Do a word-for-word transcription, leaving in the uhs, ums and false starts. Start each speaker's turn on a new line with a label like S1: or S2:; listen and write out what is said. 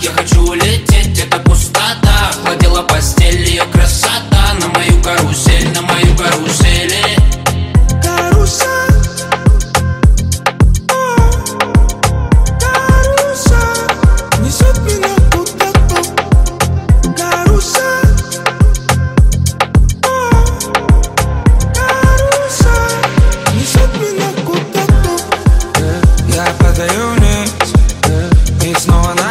S1: Я хочу улететь, это пустота. Гладила постель, ее красота. На мою карусель, на мою карусель.
S2: Карусель, о, карусель, несет меня куда-то. Карусель, о, карусель, несет меня куда-то. Я падаю вниз и снова на